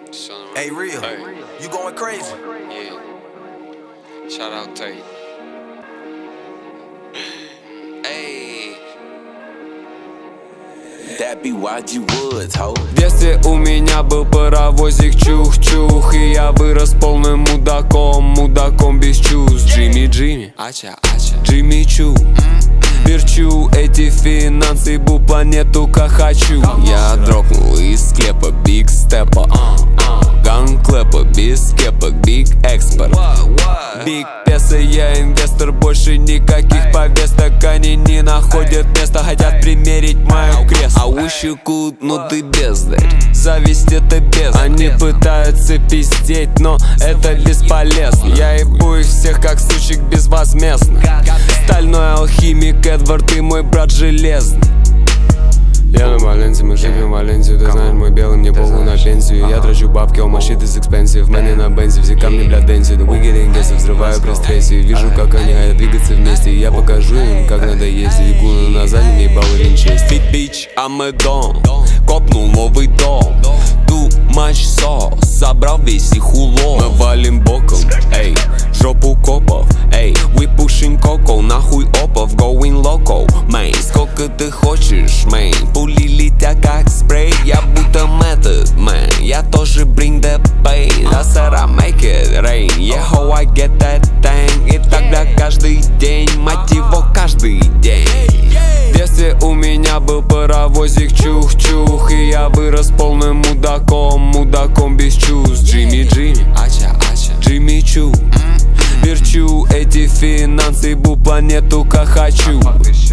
Hey, real, you going crazy? Yeah. Shout out Tate. Эй. That be YG Woods, ho. В детстве у меня был паровозик чух-чух, и я вырос полным мудаком без чувств. Джимми, Ача. Джимми Чу. Верчу эти финансы, планету как хочу. Я дропнул из склепа биг степа, ганклепа без кепок, биг экспорт. Биг песо, я инвестор, больше никаких повесток. Они не находят места, хотят примерить мою кресло. I wish you could, но ты бездарь. Зависть это бездарь. Они пытаются пиздеть, но это бесполезно. Я ебу их всех как сучек безвозмездно. Стальной алхимик Эдвард и мой брат железный. Я на Валенсии, мы шипим Валенсию. Ты знаешь, мой белый, мне похуй на пенсию. Я трачу бабки, all my shit is expensive. Мэни на бензе, все камни, бля, дэнси. The wicked guess, взрываю пресс-тресси. Вижу, как они хотят двигаться вместе. Я покажу им, как надо ездить. Гуну на заднем, ебал винчестер. Bitch, I'm a don. Копнул новый дом. Too much sauce, собрал весь их улов. Мы валим боком, эй, жопу копов, эй. We pushing coco, нахуй опов, going loco, мейн. Сколько ты хочешь, мейн? Пули летят как спрей, я будто Method Man. Я тоже bring the pain, I said I make it rain. Yeah, how I get that thing. И так, бля, каждый день, мать его, каждый день. В детстве у меня был паровозик чух-чух, и я вырос полным мудаком без чувств. Джимми, Ача. Джимми Чу. Верчу эти финансы, планету как хочу.